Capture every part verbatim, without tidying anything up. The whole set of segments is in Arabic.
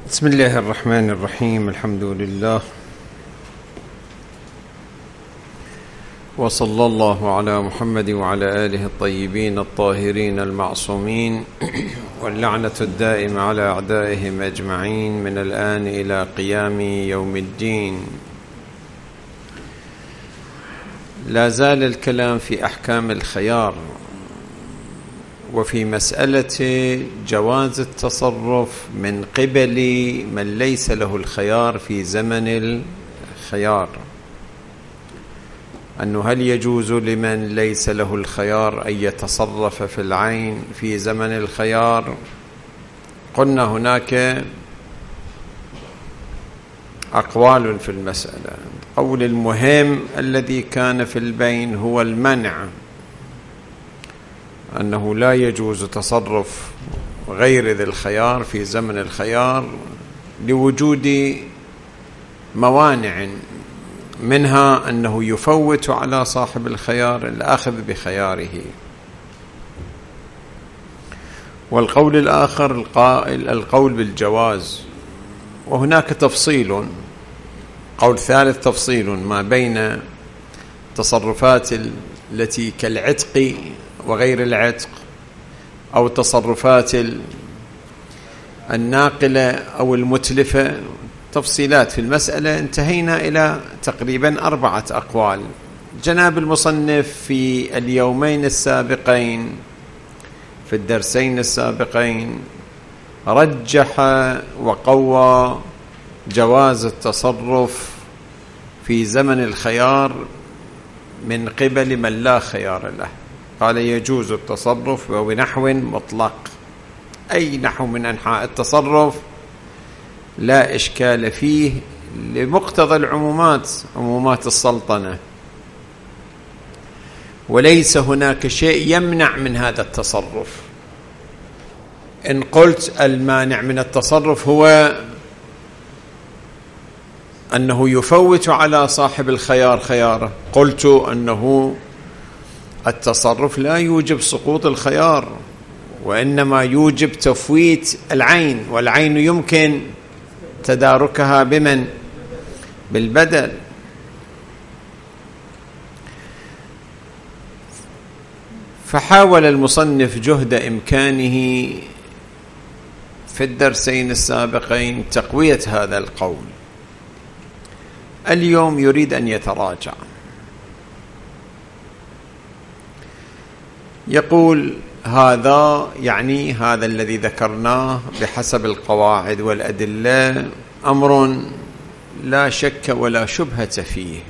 بسم الله الرحمن الرحيم. الحمد لله وصلى الله على محمد وعلى آله الطيبين الطاهرين المعصومين، واللعنة الدائمة على أعدائهم أجمعين من الآن إلى قيام يوم الدين. لا زال الكلام في أحكام الخيار وفي مسألة جواز التصرف من قبل من ليس له الخيار في زمن الخيار، أنه هل يجوز لمن ليس له الخيار أن يتصرف في العين في زمن الخيار؟ قلنا هناك أقوال في المسألة. القول المهم الذي كان في البين هو المنع، أنه لا يجوز تصرف غير ذي الخيار في زمن الخيار لوجود موانع، منها أنه يفوت على صاحب الخيار الأخذ بخياره. والقول الآخر القائل القول بالجواز، وهناك تفصيل، قول ثالث تفصيل ما بين تصرفات التي كالعتق وغير العتق، أو تصرفات الناقلة أو المتلفة، تفصيلات في المسألة. انتهينا إلى تقريبا أربعة أقوال. جناب المصنف في اليومين السابقين في الدرسين السابقين رجح وقوى جواز التصرف في زمن الخيار من قبل من لا خيار له. قال يجوز التصرف بنحو مطلق، أي نحو من أنحاء التصرف لا إشكال فيه لمقتضى العمومات، عمومات السلطنة، وليس هناك شيء يمنع من هذا التصرف. إن قلت المانع من التصرف هو أنه يفوت على صاحب الخيار خياره، قلت أنه التصرف لا يوجب سقوط الخيار، وإنما يوجب تفويت العين، والعين يمكن تداركها بمن؟ بالبدل. فحاول المصنف جهد إمكانه في الدرسين السابقين تقوية هذا القول. اليوم يريد أن يتراجع، يقول هذا يعني هذا الذي ذكرناه بحسب القواعد والأدلة أمر لا شك ولا شبهة فيه،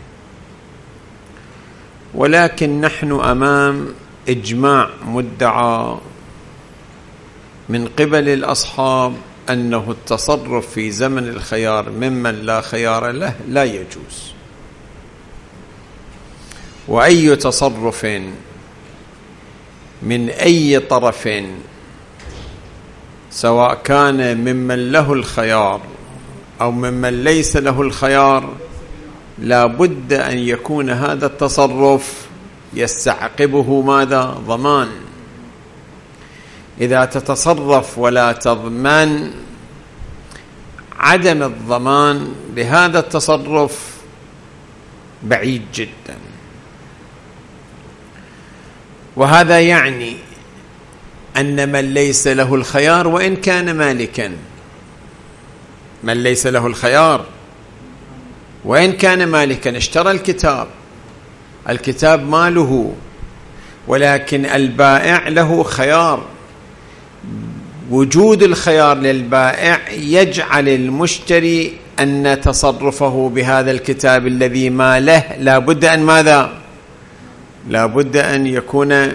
ولكن نحن أمام إجماع مدعى من قبل الأصحاب أنه التصرف في زمن الخيار ممن لا خيار له لا يجوز، وأي تصرف من أي طرف سواء كان ممن له الخيار أو ممن ليس له الخيار لا بد أن يكون هذا التصرف يستعقبه ماذا؟ ضمان. إذا تتصرف ولا تضمن، عدم الضمان لهذا التصرف بعيد جدا. وهذا يعني أن من ليس له الخيار وإن كان مالكا، من ليس له الخيار وإن كان مالكا، اشترى الكتاب، الكتاب ماله، ولكن البائع له خيار. وجود الخيار للبائع يجعل المشتري أن تصرفه بهذا الكتاب الذي ماله لا بد أن ماذا؟ لا بد أن يكون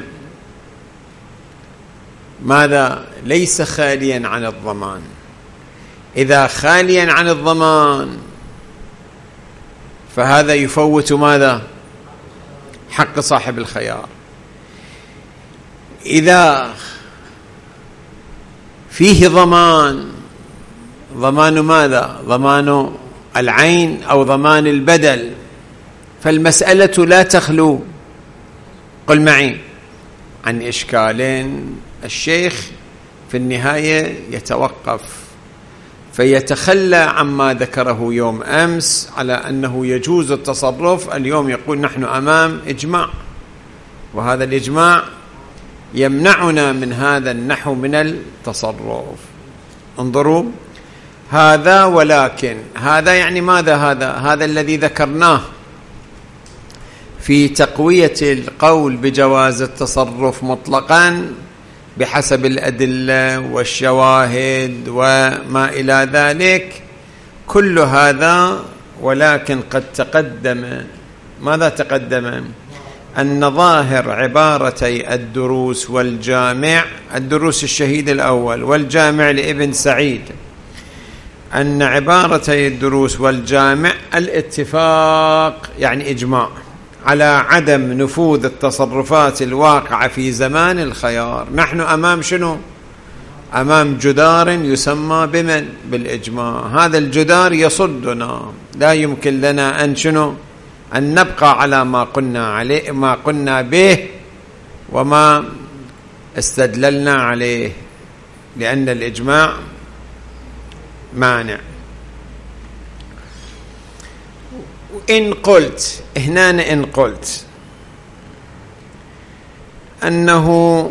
ماذا؟ ليس خاليا عن الضمان. إذا خاليا عن الضمان فهذا يفوت ماذا؟ حق صاحب الخيار. إذا فيه ضمان، ضمان ماذا؟ ضمان العين أو ضمان البدل، فالمسألة لا تخلو، قل معي، عن إشكالين. الشيخ في النهاية يتوقف فيتخلى عما ذكره يوم أمس على أنه يجوز التصرف. اليوم يقول نحن أمام إجماع، وهذا الإجماع يمنعنا من هذا النحو من التصرف. انظروا، هذا ولكن هذا يعني ماذا؟ هذا هذا الذي ذكرناه في تقوية القول بجواز التصرف مطلقا بحسب الأدلة والشواهد وما إلى ذلك، كل هذا. ولكن قد تقدم، ماذا تقدم؟ أن ظاهر عبارتي الدروس والجامع، الدروس الشهيد الأول والجامع لابن سعيد، أن عبارتي الدروس والجامع الاتفاق يعني إجماع على عدم نفوذ التصرفات الواقعة في زمان الخيار. نحن أمام شنو؟ أمام جدار يسمى بمن؟ بالإجماع. هذا الجدار يصدنا، لا يمكن لنا أن شنو؟ أن نبقى على ما قلنا عليه، ما قلنا به وما استدللنا عليه، لأن الإجماع مانع. إن قلت هنا إن قلت أنه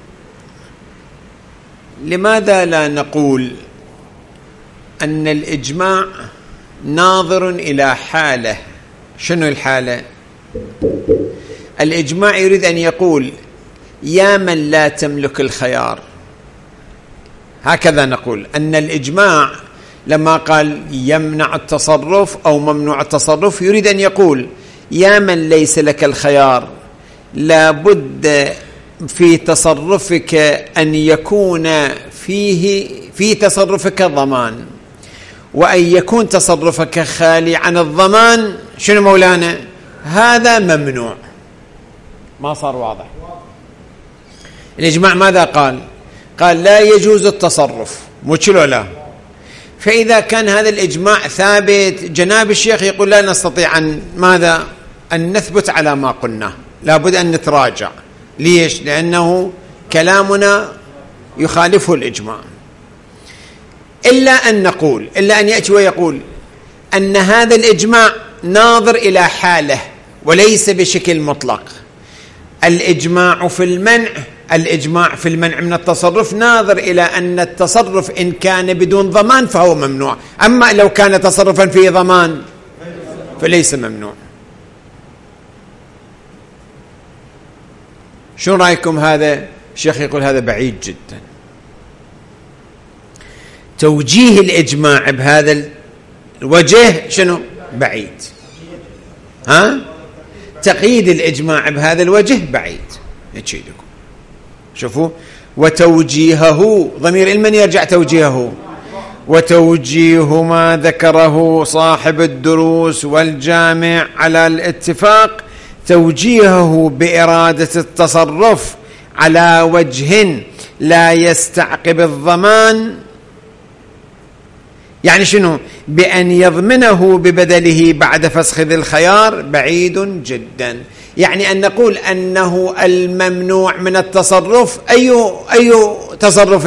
لماذا لا نقول أن الإجماع ناظر إلى حالة؟ شنو الحالة؟ الإجماع يريد أن يقول يا من لا تملك الخيار. هكذا نقول أن الإجماع لما قال يمنع التصرف أو ممنوع التصرف يريد أن يقول يا من ليس لك الخيار، لابد في تصرفك أن يكون فيه في تصرفك ضمان، وأن يكون تصرفك خالي عن الضمان شنو مولانا؟ هذا ممنوع. ما صار واضح؟ الإجماع ماذا قال؟ قال لا يجوز التصرف، مو شلو لا. فإذا كان هذا الإجماع ثابت، جناب الشيخ يقول لا نستطيع أن ماذا؟ أن نثبت على ما قلنا، لابد أن نتراجع. ليش؟ لأنه كلامنا يخالفه الإجماع. إلا أن نقول، إلا أن يأتي ويقول أن هذا الإجماع ناظر إلى حاله وليس بشكل مطلق. الإجماع في المنع، الإجماع في المنع من التصرف ناظر إلى أن التصرف إن كان بدون ضمان فهو ممنوع، أما لو كان تصرفا فيه ضمان فليس ممنوع. شو رأيكم هذا؟ الشيخ يقول هذا بعيد جدا. توجيه الإجماع بهذا الوجه شنو؟ بعيد. ها؟ تقييد الإجماع بهذا الوجه بعيد. يتشيدكم شوفوا، وتوجيهه ضمير المن يرجع توجيهه، وتوجيه ما ذكره صاحب الدروس والجامع على الاتفاق توجيهه بإرادة التصرف على وجه لا يستعقب الضمان. يعني شنو؟ بأن يضمنه ببدله بعد فسخ ذي الخيار بعيد جدا. يعني أن نقول أنه الممنوع من التصرف أي أي تصرف؟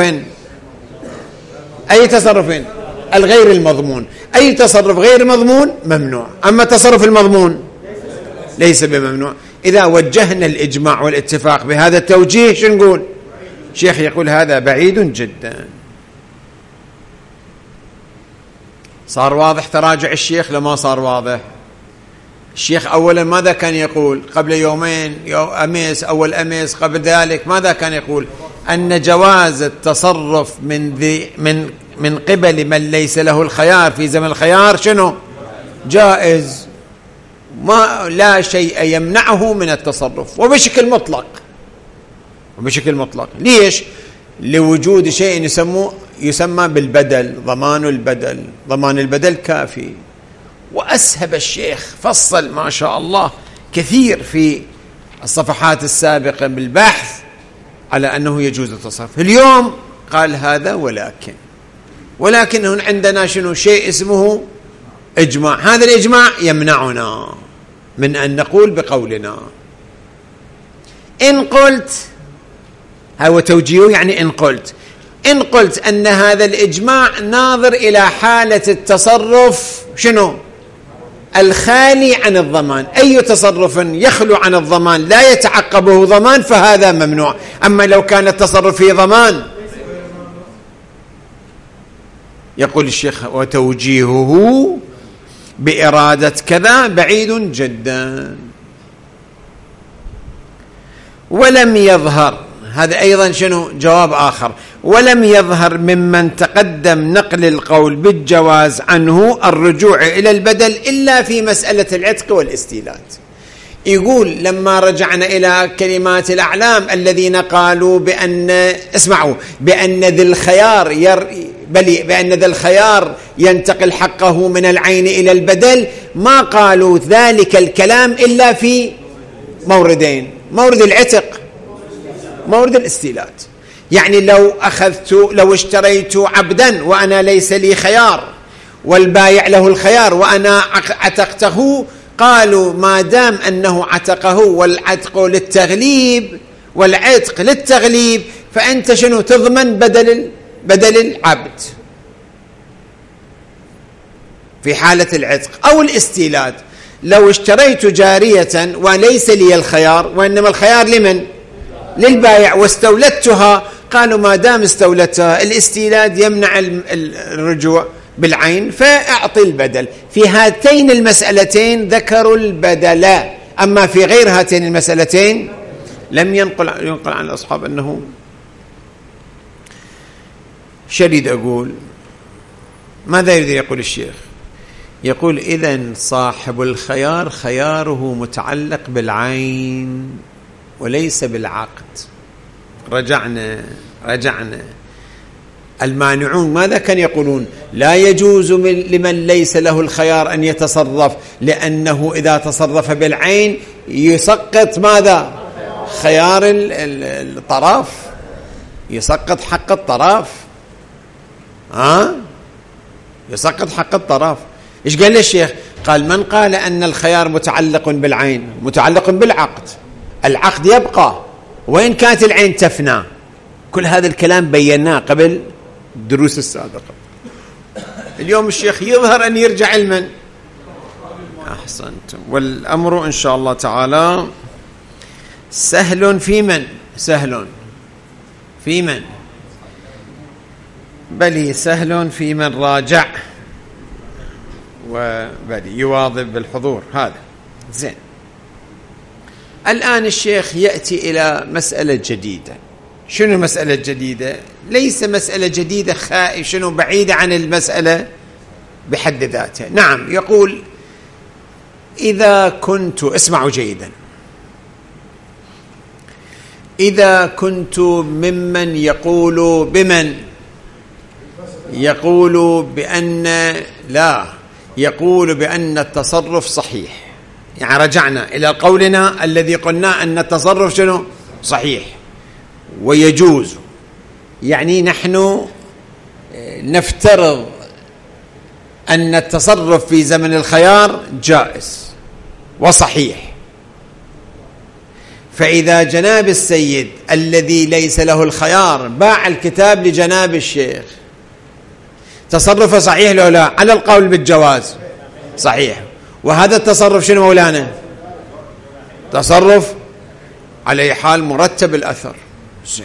أي تصرف؟ الغير المضمون. أي تصرف غير مضمون ممنوع، أما التصرف المضمون ليس بممنوع. إذا وجهنا الإجماع والاتفاق بهذا التوجيه شو نقول؟ شيخ يقول هذا بعيد جدا. صار واضح تراجع الشيخ لما صار واضح؟ الشيخ أولا ماذا كان يقول قبل يومين، يوم أمس، أول أمس، قبل ذلك ماذا كان يقول؟ أن جواز التصرف من ذي من من قبل من ليس له الخيار في زمن الخيار شنو؟ جائز، ما لا شيء يمنعه من التصرف وبشكل مطلق، وبشكل مطلق. ليش؟ لوجود شيء يسموه يسمى بالبدل، ضمان البدل. ضمان البدل كافي. وأسهب الشيخ فصل ما شاء الله كثير في الصفحات السابقة بالبحث على أنه يجوز التصرف. اليوم قال هذا ولكن ولكن عندنا شنو؟ شيء اسمه إجماع. هذا الإجماع يمنعنا من أن نقول بقولنا. إن قلت، هو توجيه يعني إن قلت إن قلت أن هذا الإجماع ناظر إلى حالة التصرف شنو؟ الخالي عن الضمان، أي تصرف يخلو عن الضمان لا يتعقبه ضمان فهذا ممنوع. أما لو كان التصرف فيه ضمان، يقول الشيخ وتوجيهه بإرادة كذا بعيد جدا. ولم يظهر، هذا أيضا شنو جواب آخر، ولم يظهر ممن تقدم نقل القول بالجواز عنه الرجوع إلى البدل إلا في مسألة العتق والاستيلاد. يقول لما رجعنا إلى كلمات الأعلام الذين قالوا بأن اسمعوا بأن ذي الخيار ير بل بأن ذا الخيار ينتقل حقه من العين إلى البدل، ما قالوا ذلك الكلام إلا في موردين، مورد العتق، مورد الاستيلاد. يعني لو أخذت لو اشتريت عبدا وأنا ليس لي خيار والبايع له الخيار وأنا عتقته، قالوا ما دام أنه عتقه والعتق للتغليب والعتق للتغليب فأنت شنو تضمن بدل بدل العبد في حالة العتق أو الاستيلاد. لو اشتريت جارية وليس لي الخيار وإنما الخيار لمن؟ للبائع واستولدتها، قالوا ما دام استولدتها الاستيلاد يمنع الرجوع بالعين فأعطي البدل. في هاتين المسألتين ذكروا البدل، أما في غير هاتين المسألتين لم ينقل ينقل عن الأصحاب أنه شديد. أقول ماذا يريد يقول الشيخ؟ يقول إذن صاحب الخيار خياره متعلق بالعين وليس بالعقد. رجعنا رجعنا المانعون ماذا كان يقولون؟ لا يجوز لمن ليس له الخيار أن يتصرف، لأنه إذا تصرف بالعين يسقط ماذا؟ خيار الطرف، يسقط حق الطرف. ها؟ يسقط حق الطرف. إيش قال الشيخ؟ قال من قال أن الخيار متعلق بالعين متعلق بالعقد، العقد يبقى وإن كانت العين تفنى. كل هذا الكلام بيناه قبل الدروس السابقة. اليوم الشيخ يظهر أن يرجع المن. أحسنتم. والأمر إن شاء الله تعالى سهل في من؟ سهل في من؟ بل سهل في من راجع وبل يواظب بالحضور. هذا زين. الآن الشيخ يأتي إلى مسألة جديدة. شنو المسألة الجديدة؟ ليس مسألة جديدة خائف شنو بعيدة عن المسألة بحد ذاتها. نعم، يقول إذا كنت، اسمعوا جيدا، إذا كنت ممن يقول بمن يقول بأن لا يقول بأن التصرف صحيح، يعني رجعنا إلى قولنا الذي قلنا أن التصرف شنو صحيح ويجوز، يعني نحن نفترض أن التصرف في زمن الخيار جائز وصحيح. فإذا جناب السيد الذي ليس له الخيار باع الكتاب لجناب الشيخ، تصرفه صحيح لو لا؟ على القول بالجواز صحيح. وهذا التصرف شنو مولانا؟ تصرف على حال مرتب الأثر. زين.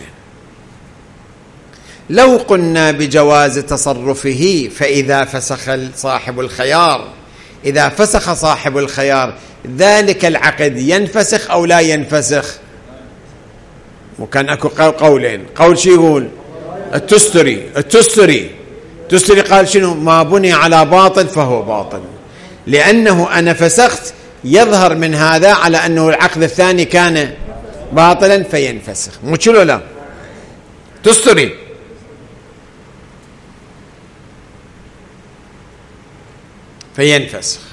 لو قلنا بجواز تصرفه فإذا فسخ صاحب الخيار، إذا فسخ صاحب الخيار ذلك العقد ينفسخ أو لا ينفسخ؟ وكان أكو قولين. قول شي يقول التستري التستري التستري قال شنو؟ ما بني على باطل فهو باطل، لأنه أنا فسخت يظهر من هذا على أنه العقد الثاني كان باطلا فينفسخ. مو شلو لا تستري. فينفسخ.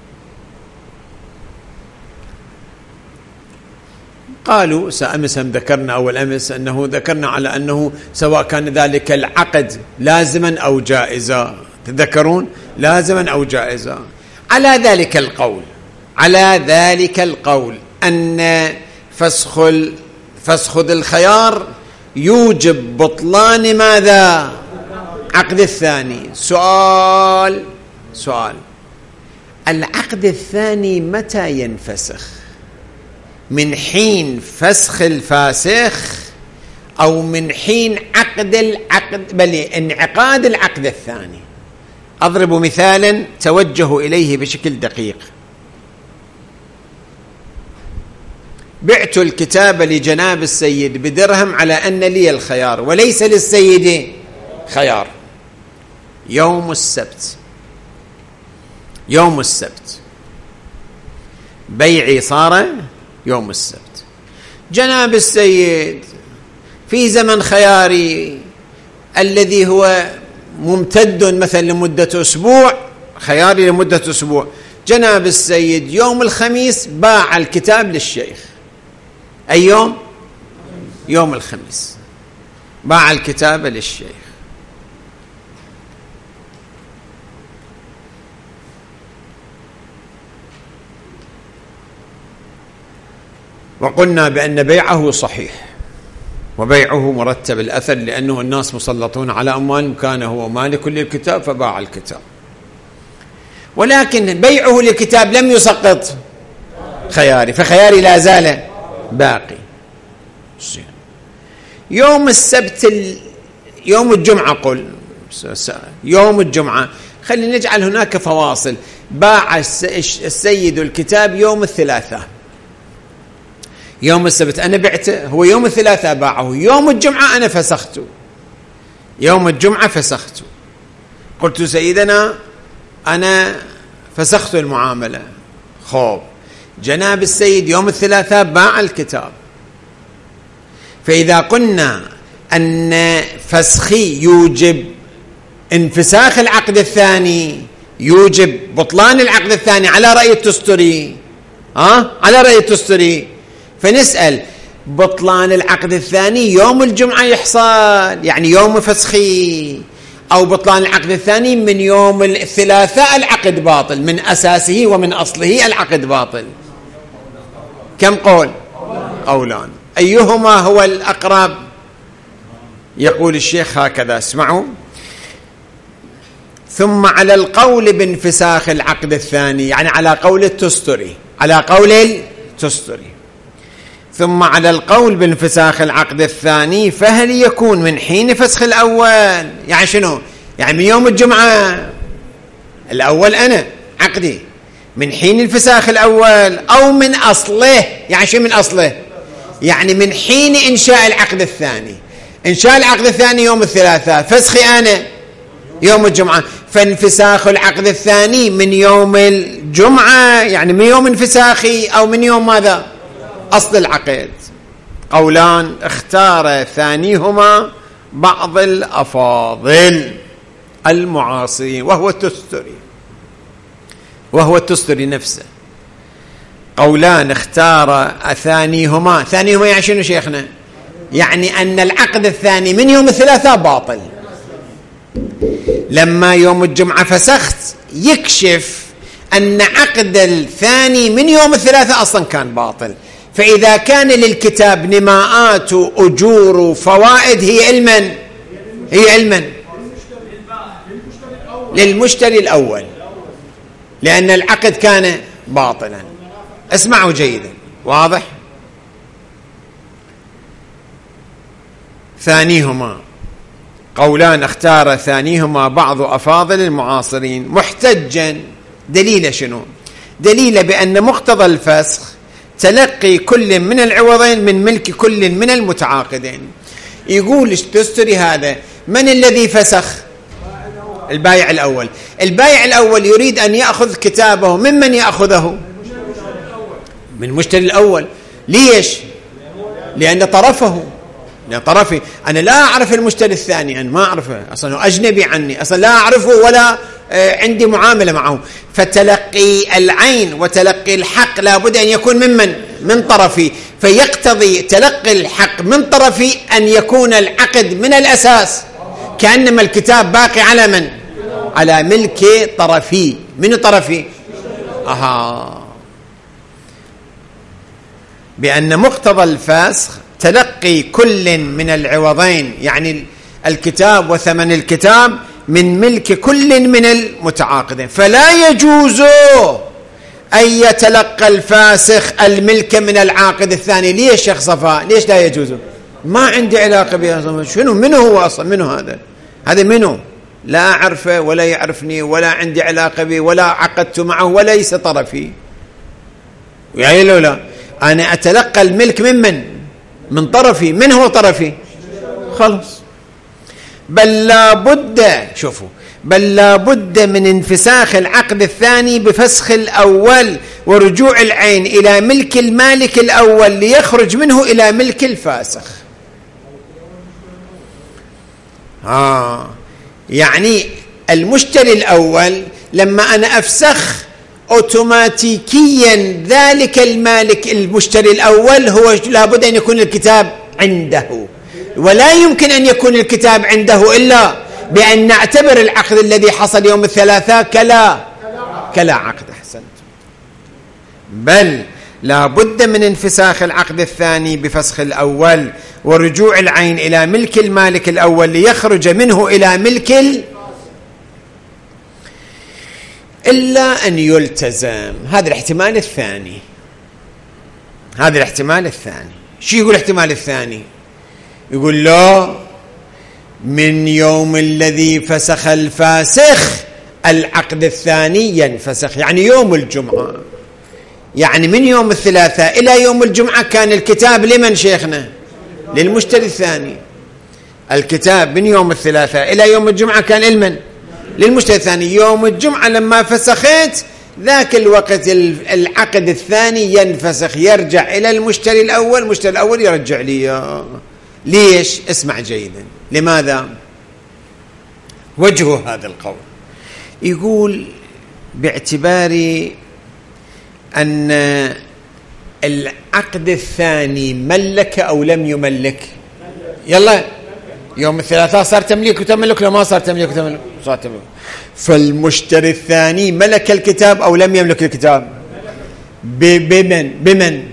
قالوا سأمس هم ذكرنا أول أمس أنه ذكرنا على أنه سواء كان ذلك العقد لازما أو جائزا، تذكرون؟ لازما أو جائزا. على ذلك القول على ذلك القول أن فسخ فسخ الخيار يوجب بطلان ماذا؟ عقد الثاني. سؤال سؤال العقد الثاني متى ينفسخ؟ من حين فسخ الفاسخ أو من حين عقد العقد بل انعقاد العقد الثاني؟ أضرب مثالا توجهوا إليه بشكل دقيق. بعت الكتاب لجناب السيد بدرهم على أن لي الخيار وليس للسيد خيار. يوم السبت يوم السبت بيعي صار يوم السبت. جناب السيد في زمن خياري الذي هو ممتد مثلا لمدة أسبوع، خياري لمدة أسبوع، جناب السيد يوم الخميس باع الكتاب للشيخ. أي يوم؟ يوم الخميس باع الكتاب للشيخ. وقلنا بأن بيعه صحيح وبيعه مرتب الأثر لأنه الناس مسلطون على أموالهم، كان هو مالك للكتاب فباع الكتاب. ولكن بيعه للكتاب لم يسقط خياري، فخياري لا زال باقي. يوم السبت ال... يوم الجمعة قل يوم الجمعة خلينا نجعل هناك فواصل. باع السيد الكتاب يوم الثلاثاء، يوم السبت أنا بعته، هو يوم الثلاثاء باعه، يوم الجمعة أنا فسخته، يوم الجمعة فسخته. قلت سيدنا أنا فسخت المعاملة. خوب جناب السيد يوم الثلاثاء باع الكتاب. فإذا قلنا أن فسخي يوجب انفساخ العقد الثاني، يوجب بطلان العقد الثاني على رأي التستري، ها على رأي التستري، فنسأل بطلان العقد الثاني يوم الجمعة يحصل يعني يوم فسخي، أو بطلان العقد الثاني من يوم الثلاثاء العقد باطل، من أساسه ومن أصله العقد باطل. كم قول؟ قولان. أيهما هو الأقرب؟ يقول الشيخ هكذا، اسمعوا: ثم على القول بانفساخ العقد الثاني، يعني على قول التستري، على قول التستري، ثم على القول بانفساخ العقد الثاني، فهل يكون من حين فسخ الأول؟ يعني شنو؟ يعني من يوم الجمعة الأول أنا عقدي، من حين الفساخ الأول، أو من أصله. يعني شو من أصله؟ يعني من حين إنشاء العقد الثاني. إنشاء العقد الثاني يوم الثلاثاء، فسخي أنا يوم الجمعة، فانفساخ العقد الثاني من يوم الجمعة، يعني من يوم انفساخي أو من يوم ماذا؟ أصل العقد. قولان اختار ثانيهما بعض الأفاضل المعاصرين وهو التستري، وهو التستري نفسه. قولان اختار ثانيهما، ثانيهما يعني شنو شيخنا؟ يعني أن العقد الثاني من يوم الثلاثاء باطل. لما يوم الجمعة فسخت يكشف أن عقد الثاني من يوم الثلاثاء أصلا كان باطل. فإذا كان للكتاب نماءات أجور فوائد، هي علما هي علما للمشتري الأول، لأن العقد كان باطلا. اسمعوا جيدا، واضح؟ ثانيهما قولان اختار ثانيهما بعض أفاضل المعاصرين محتجا. دليل شنو؟ دليل بأن مقتضى الفسخ تلقي كل من العوضين من ملك كل من المتعاقدين. يقول التستري هذا من الذي فسخ؟ البايع الأول. البايع الأول يريد أن يأخذ كتابه، ممن يأخذه؟ من المشتري الأول. ليش؟ لأن طرفه، لأن طرفي أنا لا أعرف المشتري الثاني، أنا ما أعرفه أصلا، أجنبي عني أصلا، لا أعرفه ولا عندي معاملة معه. فتلقي العين وتلقي الحق لابد أن يكون ممن؟ من طرفي. فيقتضي تلقي الحق من طرفي أن يكون العقد من الأساس كأنما الكتاب باقي على من؟ على ملك طرفي. من طرفي؟ أها. بأن مقتضى الفسخ تلقي كل من العوضين، يعني الكتاب وثمن الكتاب، من ملك كل من المتعاقدين، فلا يجوز أن يتلقى الفاسخ الملك من العاقد الثاني. ليش شيخ صفاء؟ ليش لا يجوز؟ ما عندي علاقة بها. شنو منو هو أصلا؟ منو هذا؟ هذا منو؟ لا أعرفه ولا يعرفني ولا عندي علاقة به ولا عقدت معه وليس طرفي. يعني لو لا أنا أتلقى الملك من من؟ من طرفي. من هو طرفي؟ خلص. بل لا بد، شوفوا، بل لا بد من انفساخ العقد الثاني بفسخ الأول ورجوع العين إلى ملك المالك الأول ليخرج منه إلى ملك الفاسخ. آه يعني المشتري الأول لما أنا أفسخ أوتوماتيكيا ذلك المالك المشتري الأول هو لابد أن يكون الكتاب عنده، ولا يمكن أن يكون الكتاب عنده إلا بأن نعتبر العقد الذي حصل يوم الثلاثاء كلا كلا عقد. أحسنت. بل لا بد من انفساخ العقد الثاني بفسخ الأول ورجوع العين إلى ملك المالك الأول ليخرج منه إلى ملك ال... إلا أن يلتزم. هذا الاحتمال الثاني. هذا الاحتمال الثاني. شو يقول الاحتمال الثاني؟ يقول لا، من يوم الذي فسخ الفاسخ العقد الثاني ينفسخ، يعني يوم الجمعة. يعني من يوم الثلاثاء إلى يوم الجمعة كان الكتاب لمن شيخنا؟ للمشتري الثاني. الكتاب من يوم الثلاثاء إلى يوم الجمعة كان لمن؟ للمشتري الثاني. يوم الجمعة لما فسخت ذاك الوقت العقد الثاني ينفسخ، يرجع إلى المشتري الأول، المشتري الأول يرجع لي. ليش؟ اسمع جيدا. لماذا؟ وجه هذا القول يقول باعتبار أن العقد الثاني ملك أو لم يملك. يلا يوم الثلاثاء صار تمليك وتملك، لو ما صار تمليك وتملك صار تمليك. فالمشتري الثاني ملك الكتاب أو لم يملك الكتاب؟ بمن؟ بمن؟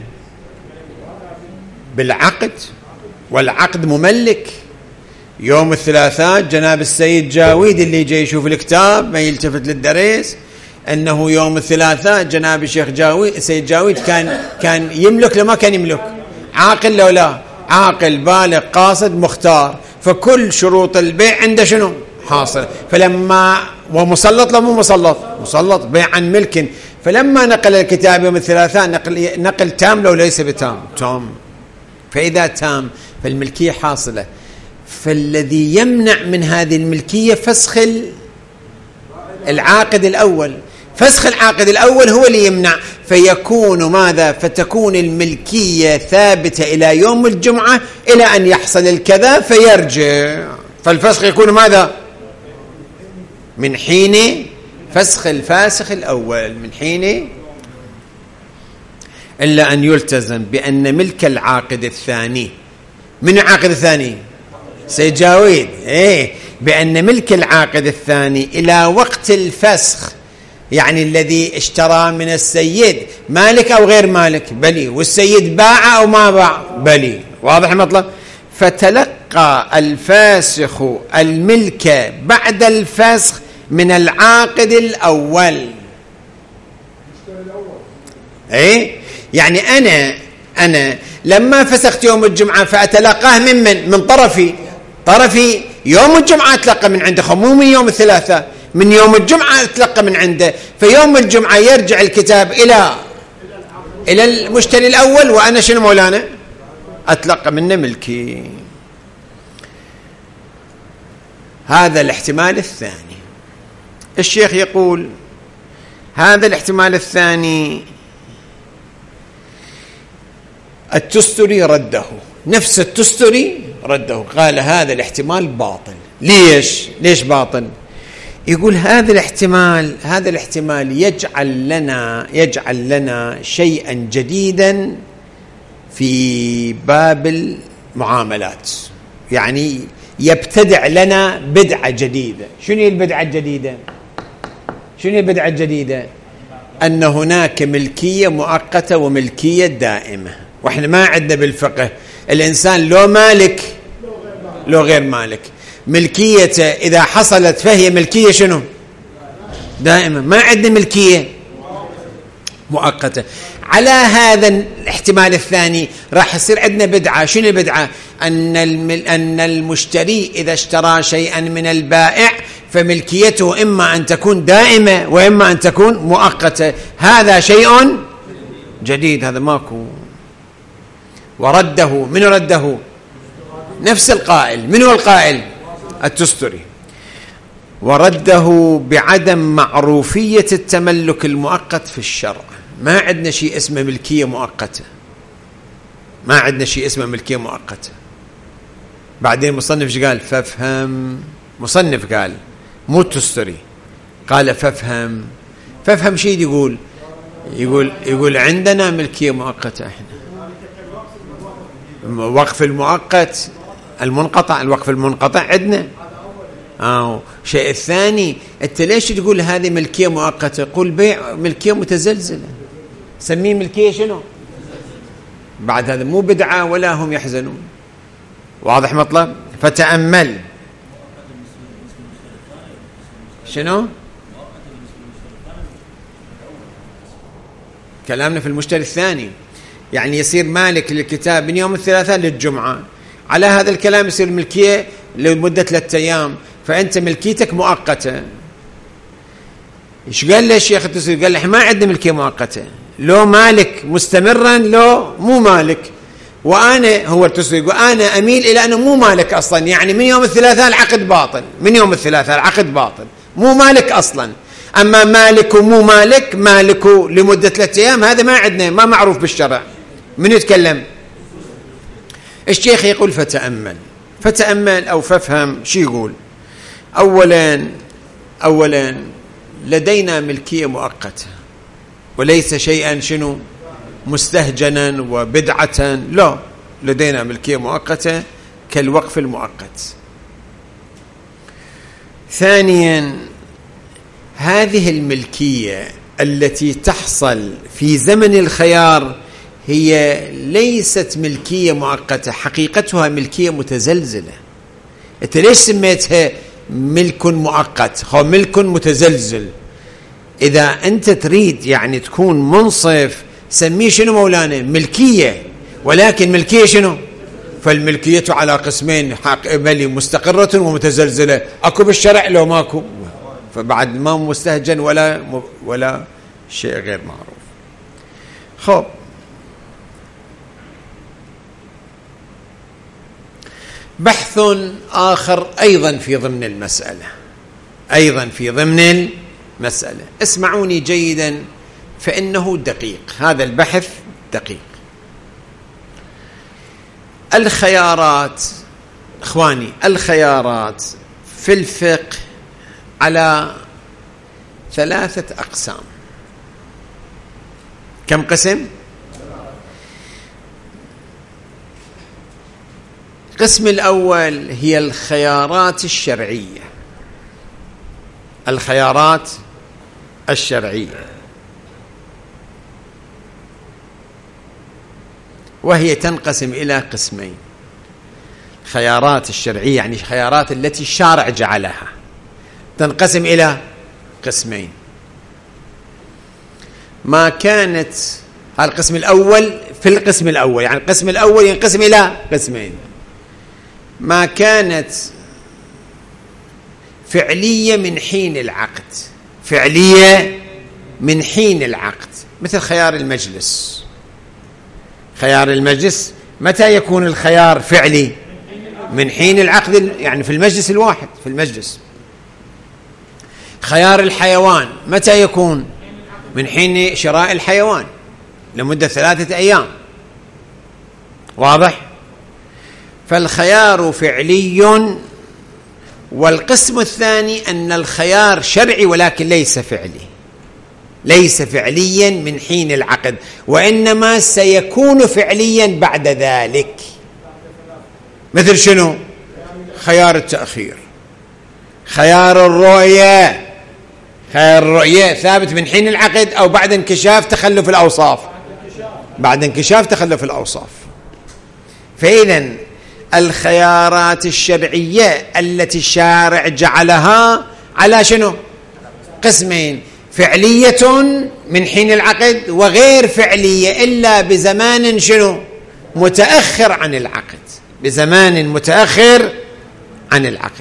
بالعقد، والعقد مملك. يوم الثلاثاء جناب السيد جاويد اللي جاي يشوف الكتاب ما يلتفت للدرس أنه يوم الثلاثاء جناب الشيخ جاويد السيد جاويد كان كان يملك لما كان يملك، عاقل لو لا عاقل بالغ قاصد مختار، فكل شروط البيع عنده شنو؟ حاصل. فلما ومسلط لو مو مسلط؟ مسلط، بيع عن ملك. فلما نقل الكتاب يوم الثلاثاء نقل نقل تام لو ليس بتام؟ تام. فإذا تام فالملكية حاصلة. فالذي يمنع من هذه الملكية فسخ العاقد الأول. فسخ العاقد الأول هو اللي يمنع، فيكون ماذا؟ فتكون الملكية ثابتة إلى يوم الجمعة إلى أن يحصل الكذا فيرجع. فالفسخ يكون ماذا؟ من حين فسخ الفاسخ الأول، من حين، إلا أن يلتزم بأن ملك العاقد الثاني. من العاقد الثاني؟ سيد جاويد. إيه، بأن ملك العاقد الثاني إلى وقت الفسخ، يعني الذي اشترى من السيد مالك أو غير مالك؟ بلي. والسيد باع أو ما باع؟ بلي. واضح المطلب؟ فتلقى الفاسخ الملك بعد الفسخ من العاقد الأول. إيه، يعني أنا أنا لما فسخت يوم الجمعة فأتلقاه من من؟ من طرفي. طرفي يوم الجمعة أتلقى من عنده، مو من يوم الثلاثاء، من يوم الجمعة أتلقى من عنده. فيوم الجمعة يرجع الكتاب إلى إلى المشتري الأول، وأنا شنو مولانا؟ أتلقى منه ملكي. هذا الاحتمال الثاني. الشيخ يقول هذا الاحتمال الثاني التستري رده، نفس التستري رده، قال هذا الاحتمال باطل. ليش؟ ليش باطل؟ يقول هذا الاحتمال هذا الاحتمال يجعل لنا يجعل لنا شيئا جديدا في باب المعاملات، يعني يبتدع لنا بدعة جديدة. شنو هي البدعة الجديدة؟ شنو هي البدعة الجديدة؟ أن هناك ملكية مؤقتة وملكية دائمة، وإحنا ما عندنا بالفقه الإنسان لو مالك لو غير مالك، ملكيته إذا حصلت فهي ملكية شنو؟ دائما. ما عندنا ملكية مؤقتة. على هذا الاحتمال الثاني راح يصير عندنا بدعة. شنو البدعة؟ أن أن المشتري إذا اشترى شيئا من البائع فملكيته إما أن تكون دائمة وإما أن تكون مؤقتة. هذا شيء جديد، هذا ماكو. ورده، من رده؟ نفس القائل. من هو القائل؟ التستري. ورده بعدم معروفية التملك المؤقت في الشرع. ما عندنا شيء اسمه ملكية مؤقتة، ما عندنا شيء اسمه ملكية مؤقتة. بعدين مصنف قال فافهم، مصنف قال مو التستري، قال فافهم. فافهم شيء يقول يقول يقول عندنا ملكية مؤقتة احنا. وقف المؤقت المنقطع، الوقف المنقطع عندنا. آه. شيء الثاني، انت ليش تقول هذه ملكية مؤقتة؟ قول بيع ملكية متزلزلة، سميه ملكية شنو؟ بعد هذا مو بدعة ولا هم يحزنون. واضح مطلب؟ فتأمل. شنو؟ كلامنا في المشتري الثاني، يعني يصير مالك للكتاب من يوم الثلاثاء للجمعة. على هذا الكلام يصير ملكية لمدة ثلاثة أيام، فأنت ملكيتك مؤقتة. إيش قال لي الشيخ التسويق؟ قال إحنا ما عندنا ملكية مؤقتة، لو مالك مستمرا لو مو مالك. وأنا هو التسويق وأنا أميل إلى أنه مو مالك أصلا، يعني من يوم الثلاثاء العقد باطل، من يوم الثلاثاء العقد باطل، مو مالك أصلا. أما مالك ومو مالك، مالك لمدة ثلاثة أيام، هذا ما عندنا، ما معروف بالشرع. من يتكلم؟ الشيخ يقول فتأمل. فتأمل أو فافهم. شو يقول؟ أولا أولا لدينا ملكية مؤقتة وليس شيئا شنو مستهجنا وبدعة، لا، لدينا ملكية مؤقتة كالوقف المؤقت. ثانيا هذه الملكية التي تحصل في زمن الخيار هي ليست ملكية مؤقتة، حقيقتها ملكية متزلزلة. انت ليش سميتها ملك مؤقت؟ هو ملك متزلزل. اذا انت تريد يعني تكون منصف سميه شنو مولانا؟ ملكية. ولكن ملكية شنو؟ فالملكية على قسمين، ملي مستقرة ومتزلزلة. اكو بالشرع لو ماكو، فبعد ما مستهجن ولا ولا شيء غير معروف. خب بحث آخر أيضا في ضمن المسألة، أيضا في ضمن المسألة، اسمعوني جيدا فإنه دقيق، هذا البحث دقيق. الخيارات إخواني، الخيارات في الفقه على ثلاثة أقسام. كم قسم؟ القسم الأول هي الخيارات الشرعية، الخيارات الشرعية، وهي تنقسم إلى قسمين. خيارات الشرعية يعني خيارات التي الشارع جعلها، تنقسم إلى قسمين. ما كانت القسم الأول في القسم الأول، يعني القسم الأول ينقسم إلى قسمين. ما كانت فعلية من حين العقد، فعلية من حين العقد، مثل خيار المجلس. خيار المجلس متى يكون الخيار فعلي؟ من حين العقد، يعني في المجلس الواحد، في المجلس. خيار الحيوان متى يكون؟ من حين شراء الحيوان لمدة ثلاثة أيام. واضح؟ فالخيار فعلي. والقسم الثاني أن الخيار شرعي ولكن ليس فعلي، ليس فعليا من حين العقد، وإنما سيكون فعليا بعد ذلك. مثل شنو؟ خيار التأخير، خيار الرؤية. خيار الرؤية ثابت من حين العقد أو بعد انكشاف تخلف الأوصاف، بعد انكشاف تخلف الأوصاف. فإذا الخيارات الشرعية التي الشارع جعلها على شنو؟ قسمين: فعلية من حين العقد، وغير فعلية إلا بزمان شنو؟ متأخر عن العقد، بزمان متأخر عن العقد.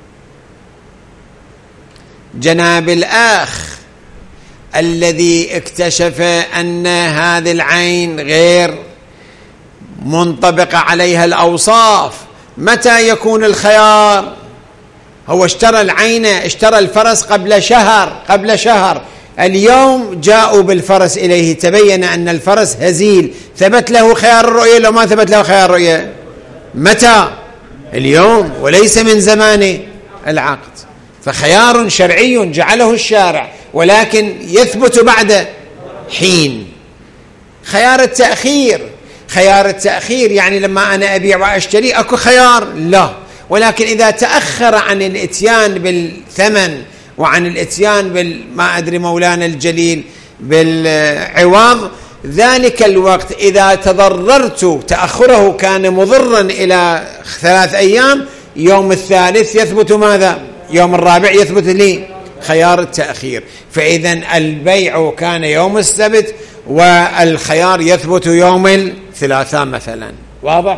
جناب الأخ الذي اكتشف أن هذه العين غير منطبقة عليها الأوصاف، متى يكون الخيار؟ هو اشترى العين، اشترى الفرس قبل شهر، قبل شهر اليوم جاءوا بالفرس إليه، تبين أن الفرس هزيل، ثبت له خيار الرؤية لو ما ثبت له خيار الرؤية؟ متى؟ اليوم، وليس من زمان العقد. فخيار شرعي جعله الشارع، ولكن يثبت بعد حين. خيار التأخير، خيار التأخير يعني لما أنا أبيع وأشتري أكو خيار؟ لا، ولكن إذا تأخر عن الإتيان بالثمن وعن الإتيان بالما أدري مولانا الجليل بالعوض، ذلك الوقت إذا تضررت، تأخره كان مضرا إلى ثلاث أيام، يوم الثالث يثبت ماذا؟ يوم الرابع يثبت لي خيار التأخير. فإذا البيع كان يوم السبت والخيار يثبت يوم الثلاثاء مثلا. واضح؟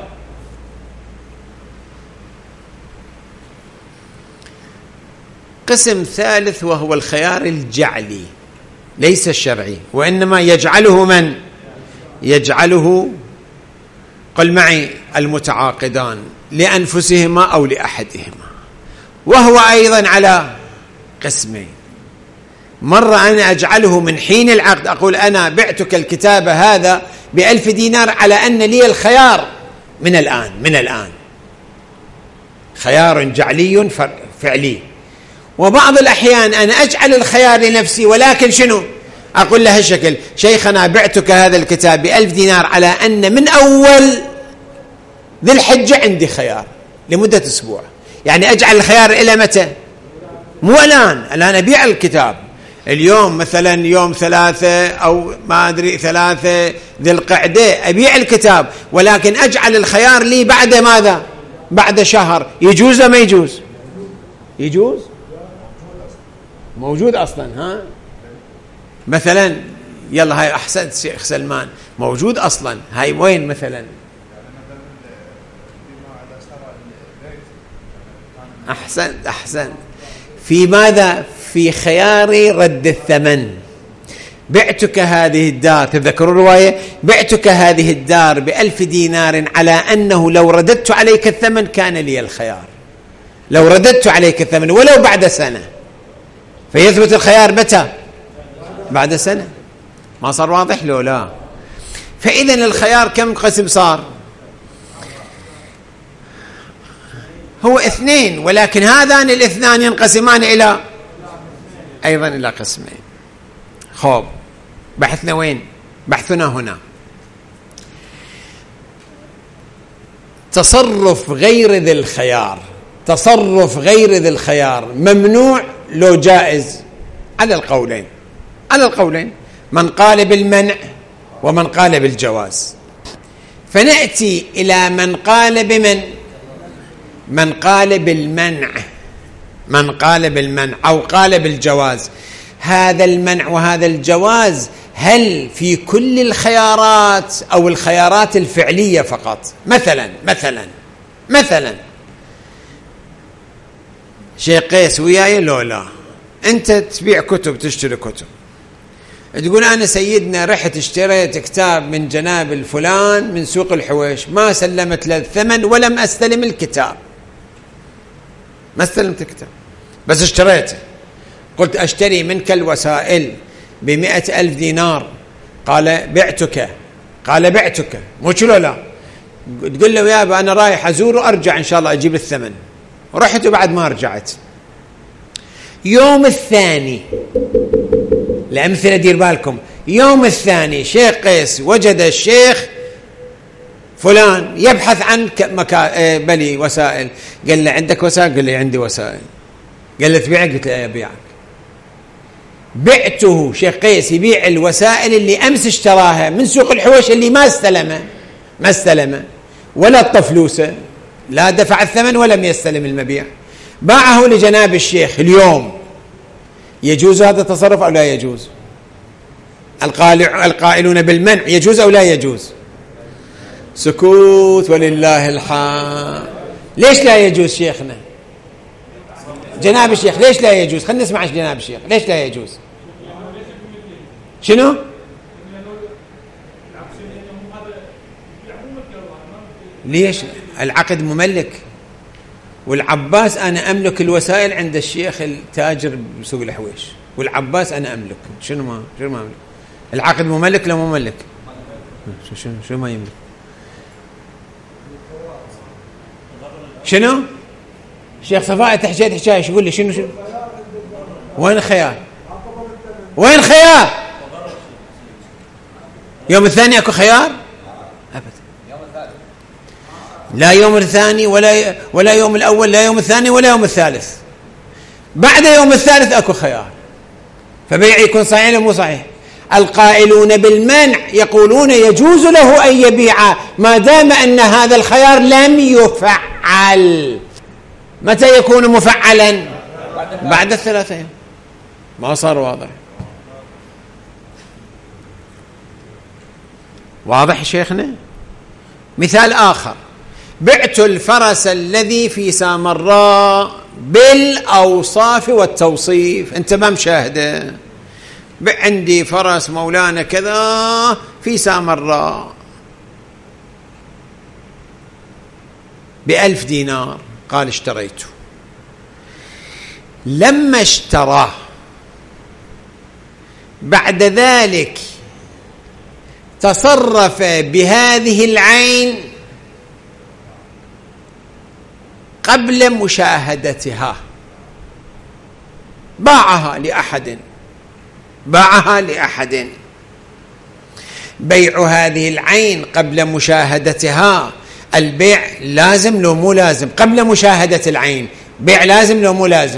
قسم ثالث وهو الخيار الجعلي، ليس الشرعي، وإنما يجعله من؟ يجعله، قل معي، المتعاقدان لأنفسهما أو لأحدهما، وهو أيضا على قسمين. مرة أنا أجعله من حين العقد، أقول أنا بعتك الكتاب هذا بألف دينار على أن لي الخيار من الآن، من الآن خيار جعلي فعلي. وبعض الأحيان أنا أجعل الخيار لنفسي، ولكن شنو؟ أقول له الشكل: شيخنا بعتك هذا الكتاب بألف دينار على أن من أول ذي الحجة عندي خيار لمدة أسبوع. يعني أجعل الخيار إلى متى؟ مو الآن، الآن أبيع الكتاب اليوم مثلا يوم ثلاثة أو ما أدري ثلاثة ذي القعدة أبيع الكتاب، ولكن أجعل الخيار لي بعد ماذا؟ بعد شهر. يجوز ولا ما يجوز؟ يجوز، موجود أصلا. ها مثلا يلا هاي أحسنت شيخ سلمان، موجود أصلا. هاي وين مثلا؟ أحسنت أحسنت في ماذا؟ في خيار رد الثمن. بعتك هذه الدار، تذكروا الرواية؟ بعتك هذه الدار بألف دينار على أنه لو رددت عليك الثمن كان لي الخيار، لو رددت عليك الثمن ولو بعد سنة، فيثبت الخيار متى؟ بعد سنة. ما صار واضح له؟ لا. فإذن الخيار كم قسم صار؟ هو اثنين، ولكن هذان الاثنان ينقسمان إلى أيضا إلى قسمين. خب بحثنا وين؟ بحثنا هنا. تصرف غير ذي الخيار، تصرف غير ذي الخيار ممنوع لو جائز؟ على القولين، على القولين، من قال بالمنع ومن قال بالجواز. فنأتي إلى من قال بمن؟ من قال بالمنع، من قال بالمنع أو قال بالجواز. هذا المنع وهذا الجواز هل في كل الخيارات أو الخيارات الفعلية فقط؟ مثلا مثلا مثلا شيخ قيس وياي لو لا، أنت تبيع كتب، تشتري كتب، تقول أنا سيدنا رحت اشتريت كتاب من جناب الفلان من سوق الحويش، ما سلمت له الثمن ولم أستلم الكتاب، ما استلمت الكتاب بس اشتريته. قلت أشتري منك الوسائل بمئة ألف دينار، قال بعتك، قال بعتك، مو شلو لا؟ تقول له يابا أنا رايح أزور وأرجع إن شاء الله أجيب الثمن، ورحت وبعد ما رجعت. يوم الثاني، الأمثلة دير بالكم، يوم الثاني شيخ قيس وجد الشيخ فلان يبحث عن مكا... بلي وسائل، قال له عندك وسائل؟ قال لي عندي وسائل. قال له تبيعك؟ قلت له أبيعك. بعته شيخ قيس يبيع الوسائل اللي أمس اشتراها من سوق الحوش اللي ما استلمه، ما استلمه، ولا الطفلوسة، لا دفع الثمن ولم يستلم المبيع، باعه لجناب الشيخ اليوم، يجوز هذا التصرف أو لا يجوز؟ القائلون بالمنع يجوز أو لا يجوز؟ سكوت ولله الحمد. ليش لا يجوز شيخنا؟ جناب الشيخ ليش لا يجوز؟ خلينا نسمع جناب الشيخ ليش لا يجوز. شنو؟ ليش؟ العقد مملك، والعباس أنا أملك الوسائل عند الشيخ التاجر بسوق الحويش، والعباس أنا أملك. شنو ما شنو ما أملك؟ العقد مملك لا مملك؟ شنو شنو ما يملك؟ شنو؟ شيخ صفاء تحكي حكاية شو يقول لي؟ شنو شنو؟ وين الخيار؟ وين خيار؟ يوم الثاني اكو خيار؟ ابدا. لا يوم الثاني ولا ولا يوم الاول، لا يوم الثاني ولا يوم الثالث. بعد يوم الثالث اكو خيار، فبيع يكون صحيح ولا مو صحيح؟ القائلون بالمنع يقولون يجوز له ان يبيع ما دام ان هذا الخيار لم يفعل. متى يكون مفعلا؟ بعد الثلاثة أيام. ما صار واضح؟ واضح شيخنا؟ مثال آخر، بعت الفرس الذي في سامراء بالأوصاف والتوصيف. أنت ما مشاهده، عندي فرس مولانا كذا في سامراء بألف دينار، قال اشتريته. لما اشتراه بعد ذلك تصرف بهذه العين قبل مشاهدتها، باعها لأحد باعها لأحد بيع هذه العين قبل مشاهدتها، البيع لازم لو مو لازم؟ قبل مشاهدة العين بيع لازم لو مو لازم؟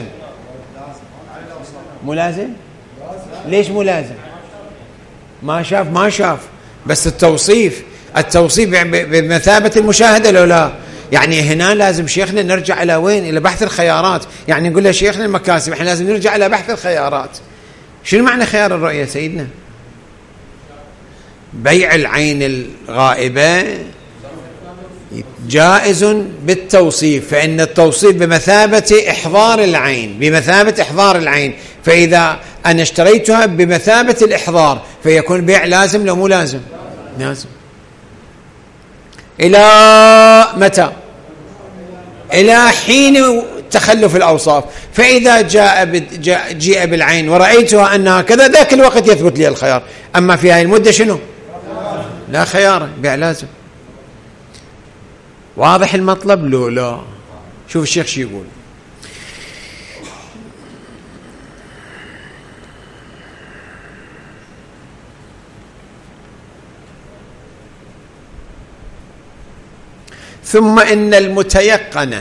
مو لازم. ليش مو لازم؟ ما شاف ما شاف بس التوصيف التوصيف بمثابة المشاهدة لو لا؟ يعني هنا لازم شيخنا نرجع إلى وين؟ إلى بحث الخيارات. يعني نقول له شيخنا المكاسب، احنا لازم نرجع إلى بحث الخيارات. شنو معنى خيار الرؤية سيدنا؟ بيع العين الغائبة جائز بالتوصيف، فإن التوصيف بمثابة إحضار العين، بمثابة إحضار العين، فإذا أنا اشتريتها بمثابة الإحضار فيكون بيع لازم لو مو لازم؟ لازم. إلى متى؟ إلى حين تخلف الأوصاف. فإذا جاء جاء بالعين ورأيتها أنها كذا، ذاك الوقت يثبت لي الخيار. أما في هذه المدة شنو؟ لا خيار، بيع لازم. واضح المطلب لو لا؟ شوف الشيخ شو يقول. ثم إن المتيقن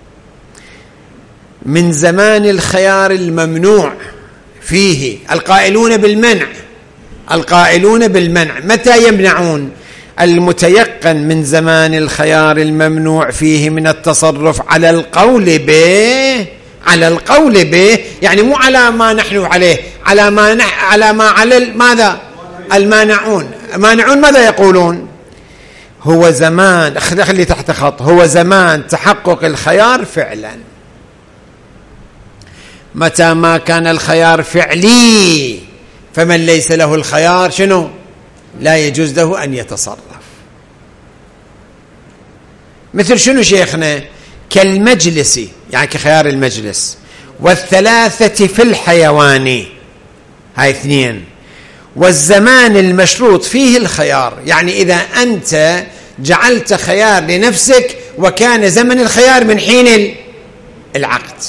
من زمان الخيار الممنوع فيه، القائلون بالمنع القائلون بالمنع متى يمنعون؟ المتيقن من زمان الخيار الممنوع فيه من التصرف على القول به على القول به يعني مو على ما نحن عليه، على ما نح على ما على ماذا؟ المانعون. المانعون ماذا يقولون؟ هو زمان، خلي تحت خط، هو زمان تحقق الخيار فعلا. متى ما كان الخيار فعلي فمن ليس له الخيار شنو؟ لا يجوز له أن يتصرف. مثل شنو شيخنا؟ كالمجلس، يعني كخيار المجلس، والثلاثة في الحيوان، هاي اثنين، والزمان المشروط فيه الخيار، يعني إذا أنت جعلت خيار لنفسك وكان زمن الخيار من حين العقد.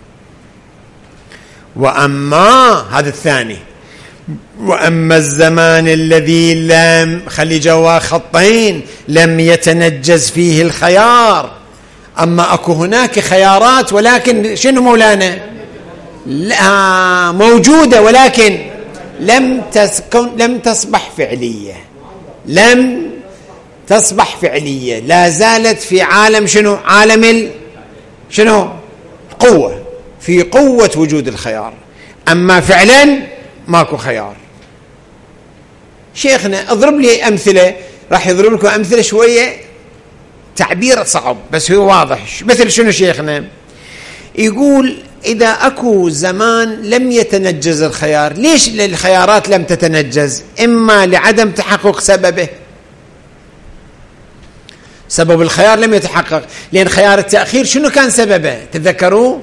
وأما هذا الثاني، وأما الزمان الذي لم، خلي جوا خطين، لم يتنجز فيه الخيار. أما أكو هناك خيارات ولكن شنو مولانا؟ لا موجودة ولكن لم تسكن، لم تصبح فعلية، لم تصبح فعلية، لا زالت في عالم شنو؟ عالم ال... شنو؟ قوة، في قوة وجود الخيار. أما فعلا ماكو خيار. شيخنا اضرب لي أمثلة، راح يضرب لكم أمثلة شوية تعبير صعب بس هو واضح. مثل شنو شيخنا؟ يقول إذا أكو زمان لم يتنجز الخيار. ليش الخيارات لم تتنجز؟ إما لعدم تحقق سببه، سبب الخيار لم يتحقق، لأن خيار التأخير شنو كان سببه؟ تذكروا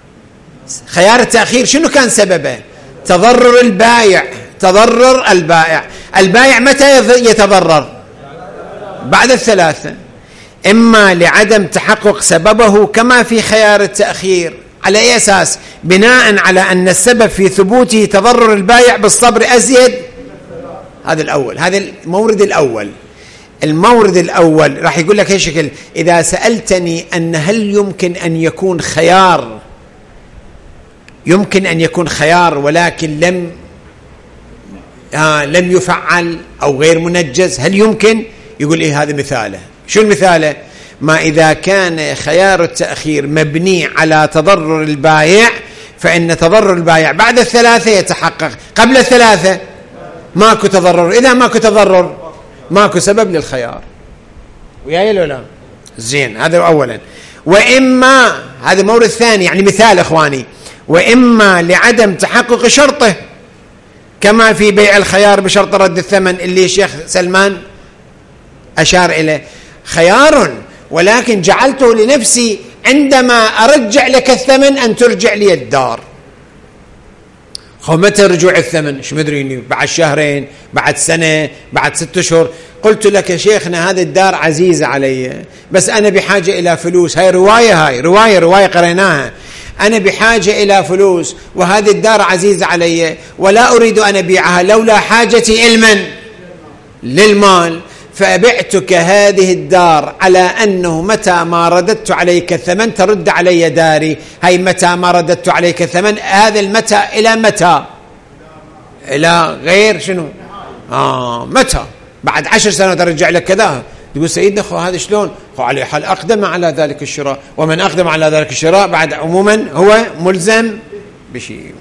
خيار التأخير شنو كان سببه؟ تضرر البائع، تضرر البائع. البائع متى يتضرر؟ بعد الثلاثة. إما لعدم تحقق سببه كما في خيار التأخير. على أي أساس؟ بناء على أن السبب في ثبوته تضرر البائع بالصبر أزيد. هذا الأول، هذا المورد الأول. المورد الأول راح يقول لك هي شكل. إذا سألتني أن هل يمكن أن يكون خيار، يمكن أن يكون خيار ولكن لم آه لم يفعل أو غير منجز، هل يمكن؟ يقول إيه هذا مثاله. شو المثاله؟ ما إذا كان خيار التأخير مبني على تضرر البائع فإن تضرر البائع بعد الثلاثة يتحقق، قبل الثلاثة ماكو تضرر. إذا ماكو تضرر ماكو سبب للخيار. وياي لو لا؟ زين، هذا أولا. وإما، هذا مورد ثاني يعني مثال إخواني، وإما لعدم تحقق شرطه كما في بيع الخيار بشرط رد الثمن اللي الشيخ سلمان أشار إليه. خيار ولكن جعلته لنفسي، عندما أرجع لك الثمن أن ترجع لي الدار. خو متى رجوع الثمن؟ شو مدريني، بعد شهرين، بعد سنة، بعد ست أشهر. قلت لك يا شيخنا هذه الدار عزيزة علي بس أنا بحاجة إلى فلوس. هاي رواية، هاي رواية رواية قريناها. أنا بحاجة إلى فلوس وهذه الدار عزيزة علي ولا أريد أن أبيعها لولا حاجتي علما للمال، فبعتك هذه الدار على أنه متى ما رددت عليك الثمن ترد علي داري. هاي متى ما رددت عليك الثمن، هذا المتى إلى متى؟ إلى غير شنو؟ آه متى؟ بعد عشر سنوات أرجع لك كذا. تقول سيدنا خو هذا شلون؟ خو على حال أقدم على ذلك الشراء، ومن أقدم على ذلك الشراء بعد عموما هو ملزم بشيء.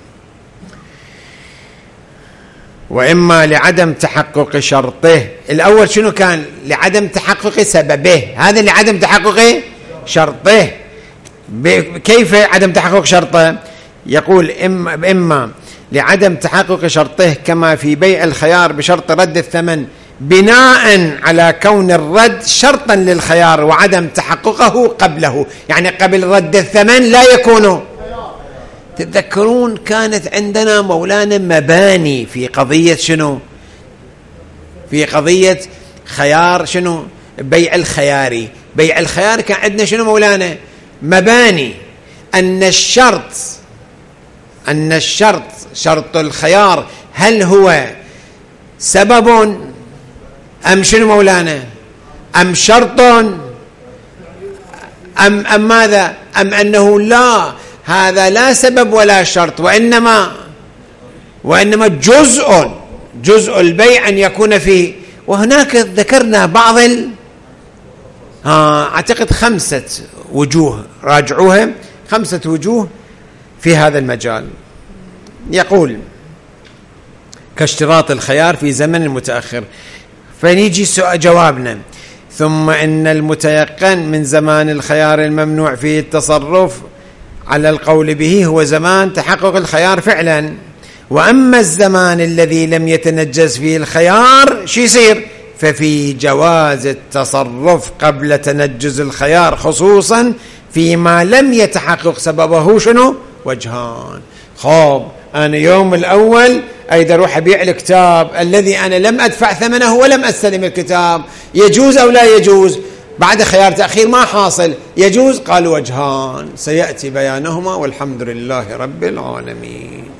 وإما لعدم تحقق شرطه. الأول شنو كان؟ لعدم تحقق سببه، هذا لعدم تحقق شرطه. كيف عدم تحقق شرطه؟ يقول إما, إما لعدم تحقق شرطه كما في بيع الخيار بشرط رد الثمن بناء على كون الرد شرطا للخيار وعدم تحققه قبله، يعني قبل رد الثمن لا يكون. تتذكرون كانت عندنا مولانا مباني في قضية شنو؟ في قضية خيار شنو؟ بيع الخياري. بيع الخيار كان عندنا شنو مولانا؟ مباني. أن الشرط أن الشرط شرط الخيار هل هو سبب أم شنو مولانا؟ أم شرط أم, أم ماذا؟ أم أنه لا، هذا لا سبب ولا شرط، وإنما وإنما جزء جزء البيع أن يكون فيه. وهناك ذكرنا بعض ال... آه أعتقد خمسة وجوه، راجعوها، خمسة وجوه في هذا المجال. يقول كاشتراط الخيار في زمن متأخر. فنيجي سؤال جوابنا. ثم إن المتيقن من زمان الخيار الممنوع فيه التصرف على القول به هو زمان تحقق الخيار فعلا. وأما الزمان الذي لم يتنجز فيه الخيار شو يصير؟ ففي جواز التصرف قبل تنجز الخيار خصوصا فيما لم يتحقق سببه شنو؟ وجهان. خب أنا يوم الأول أيضا أروح أبيع الكتاب الذي أنا لم أدفع ثمنه ولم أستلم الكتاب، يجوز أو لا يجوز؟ بعد خيار تأخير ما حاصل، يجوز؟ قال وجهان سيأتي بيانهما والحمد لله رب العالمين.